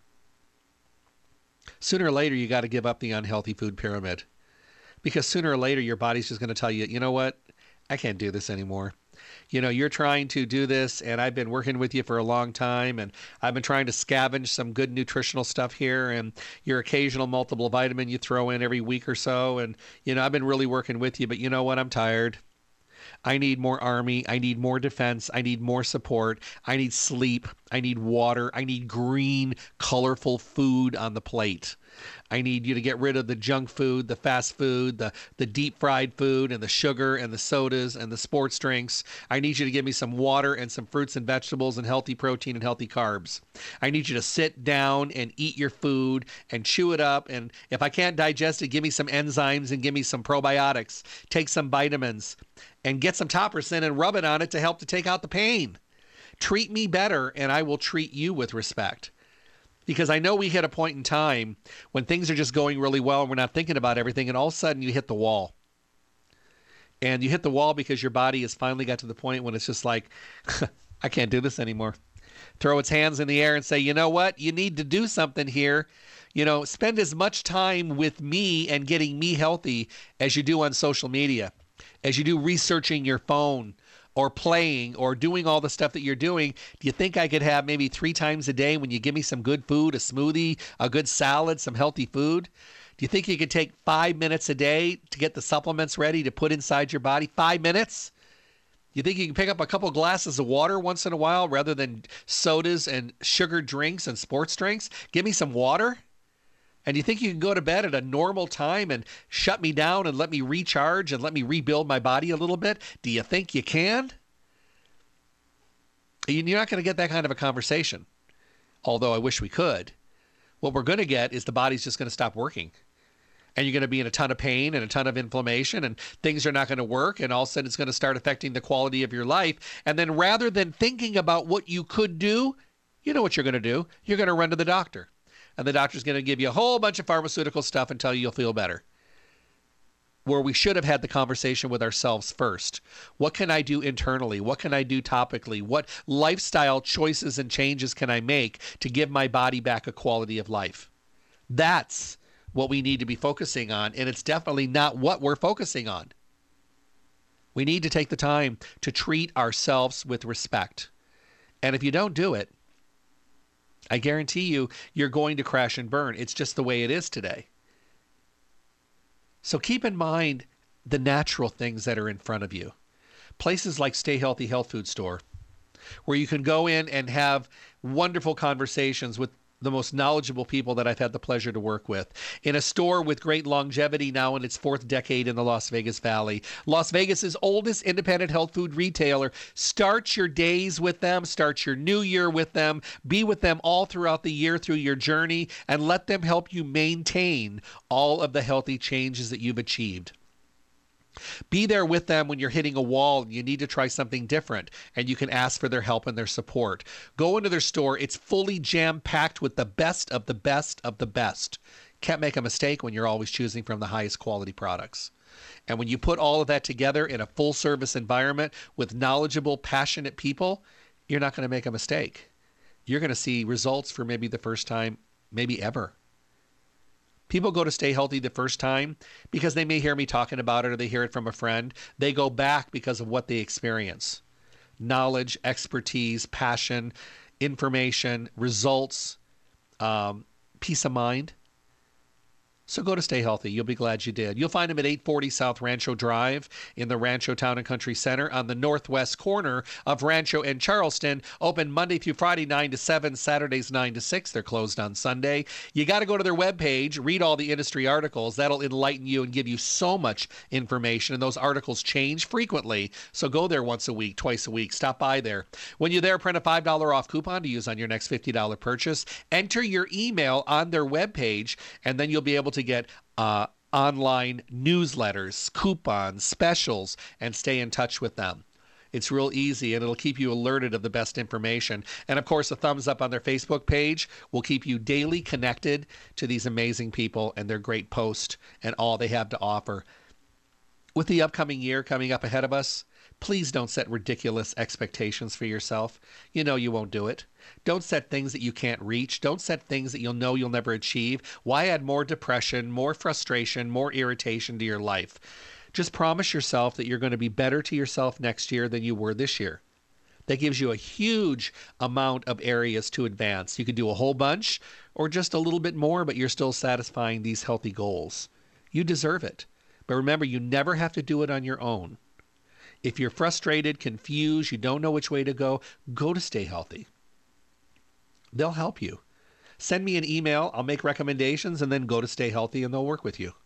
Sooner or later, you got to give up the unhealthy food pyramid, because sooner or later, your body's just going to tell you, you know what? I can't do this anymore. You're trying to do this, and I've been working with you for a long time, and I've been trying to scavenge some good nutritional stuff here, and your occasional multiple vitamin you throw in every week or so, and, I've been really working with you, but you know what? I'm tired. I need more army. I need more defense. I need more support. I need sleep. I need water. I need green, colorful food on the plate. I need you to get rid of the junk food, the fast food, the deep fried food, and the sugar and the sodas and the sports drinks. I need you to give me some water and some fruits and vegetables and healthy protein and healthy carbs. I need you to sit down and eat your food and chew it up. And if I can't digest it, give me some enzymes and give me some probiotics. Take some vitamins and get some Topricin and rub it on it to help to take out the pain. Treat me better, and I will treat you with respect. Because I know we hit a point in time when things are just going really well and we're not thinking about everything, and all of a sudden you hit the wall. And you hit the wall because your body has finally got to the point when it's just like, I can't do this anymore. Throw its hands in the air and say, you know what? You need to do something here. Spend as much time with me and getting me healthy as you do on social media, as you do researching your phone, or playing, or doing all the stuff that you're doing. Do you think I could have maybe 3 times a day when you give me some good food, a smoothie, a good salad, some healthy food? Do you think you could take 5 minutes a day to get the supplements ready to put inside your body? 5 minutes? You think you can pick up a couple glasses of water once in a while rather than sodas and sugar drinks and sports drinks? Give me some water? And you think you can go to bed at a normal time and shut me down and let me recharge and let me rebuild my body a little bit? Do you think you can? You're not going to get that kind of a conversation, although I wish we could. What we're going to get is the body's just going to stop working. And you're going to be in a ton of pain and a ton of inflammation, and things are not going to work, and all of a sudden it's going to start affecting the quality of your life. And then rather than thinking about what you could do, you know what you're going to do? You're going to run to the doctor. And the doctor's going to give you a whole bunch of pharmaceutical stuff and tell you you'll feel better. Where we should have had the conversation with ourselves first. What can I do internally? What can I do topically? What lifestyle choices and changes can I make to give my body back a quality of life? That's what we need to be focusing on, and it's definitely not what we're focusing on. We need to take the time to treat ourselves with respect. And if you don't do it, I guarantee you, you're going to crash and burn. It's just the way it is today. So keep in mind the natural things that are in front of you. Places like Stay Healthy Health Food Store, where you can go in and have wonderful conversations with the most knowledgeable people that I've had the pleasure to work with. In a store with great longevity now in its 4th decade in the Las Vegas Valley. Las Vegas's oldest independent health food retailer. Start your days with them. Start your new year with them. Be with them all throughout the year through your journey, and let them help you maintain all of the healthy changes that you've achieved. Be there with them when you're hitting a wall and you need to try something different, and you can ask for their help and their support. Go into their store. It's fully jam-packed with the best of the best of the best. Can't make a mistake when you're always choosing from the highest quality products. And when you put all of that together in a full-service environment with knowledgeable, passionate people, you're not going to make a mistake. You're going to see results for maybe the first time, maybe ever. People go to Stay Healthy the first time because they may hear me talking about it, or they hear it from a friend. They go back because of what they experience. Knowledge, expertise, passion, information, results, peace of mind. So go to Stay Healthy. You'll be glad you did. You'll find them at 840 South Rancho Drive in the Rancho Town and Country Center on the northwest corner of Rancho and Charleston. Open Monday through Friday, 9 to 7, Saturdays 9 to 6. They're closed on Sunday. You got to go to their webpage, read all the industry articles. That'll enlighten you and give you so much information. And those articles change frequently. So go there once a week, twice a week. Stop by there. When you're there, print a $5 off coupon to use on your next $50 purchase. Enter your email on their webpage, and then you'll be able to get online newsletters, coupons, specials, and stay in touch with them. It's real easy, and it'll keep you alerted of the best information. And of course, a thumbs up on their Facebook page will keep you daily connected to these amazing people and their great posts and all they have to offer. With the upcoming year coming up ahead of us, please don't set ridiculous expectations for yourself. You know you won't do it. Don't set things that you can't reach. Don't set things that you'll know you'll never achieve. Why add more depression, more frustration, more irritation to your life? Just promise yourself that you're going to be better to yourself next year than you were this year. That gives you a huge amount of areas to advance. You could do a whole bunch or just a little bit more, but you're still satisfying these healthy goals. You deserve it. But remember, you never have to do it on your own. If you're frustrated, confused, you don't know which way to go to Stay Healthy. They'll help you. Send me an email. I'll make recommendations, and then go to Stay Healthy, and they'll work with you.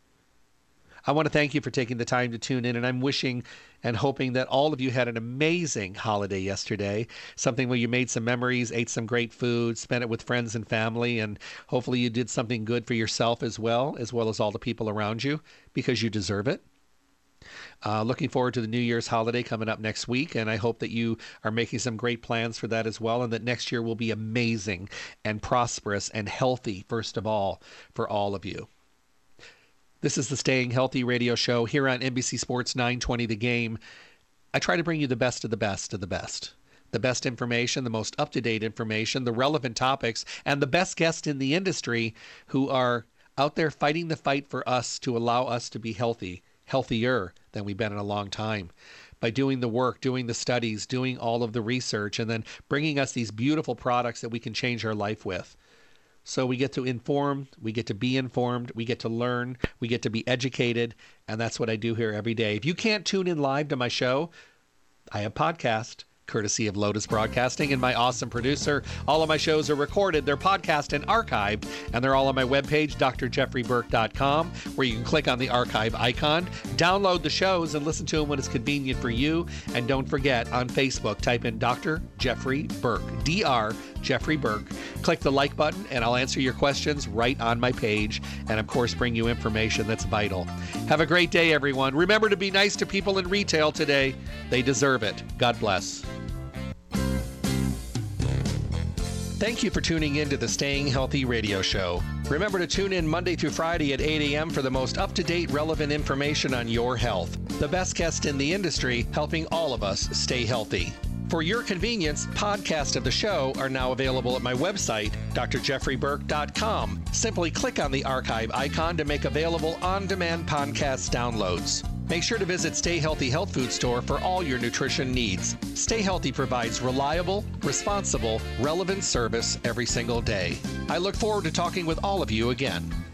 I want to thank you for taking the time to tune in, and I'm wishing and hoping that all of you had an amazing holiday yesterday, something where you made some memories, ate some great food, spent it with friends and family, and hopefully you did something good for yourself as well as all the people around you, because you deserve it. Looking forward to the New Year's holiday coming up next week, and I hope that you are making some great plans for that as well, and that next year will be amazing and prosperous and healthy, first of all, for all of you. This is the Staying Healthy radio show here on NBC Sports 920 The Game. I try to bring you the best of the best of the best. The best information, the most up-to-date information, the relevant topics, and the best guests in the industry who are out there fighting the fight for us to allow us to be healthier than we've been in a long time, by doing the work, doing the studies, doing all of the research, and then bringing us these beautiful products that we can change our life with. So we get to inform, we get to be informed, we get to learn, we get to be educated, and that's what I do here every day. If you can't tune in live to my show, I have podcast, courtesy of Lotus Broadcasting and my awesome producer. All of my shows are recorded, they're podcast and archived, and they're all on my webpage, drjeffreyburke.com, where you can click on the archive icon, download the shows, and listen to them when it's convenient for you. And don't forget, on Facebook, type in Dr. Jeffrey Burke, Dr. Jeffrey Burke. Click the like button, and I'll answer your questions right on my page, and of course, bring you information that's vital. Have a great day, everyone. Remember to be nice to people in retail today. They deserve it. God bless. Thank you for tuning in to the Staying Healthy radio show. Remember to tune in Monday through Friday at 8 a.m. for the most up-to-date, relevant information on your health. The best guest in the industry, helping all of us stay healthy. For your convenience, podcasts of the show are now available at my website, drjeffreyburke.com. Simply click on the archive icon to make available on-demand podcast downloads. Make sure to visit Stay Healthy Health Food Store for all your nutrition needs. Stay Healthy provides reliable, responsible, relevant service every single day. I look forward to talking with all of you again.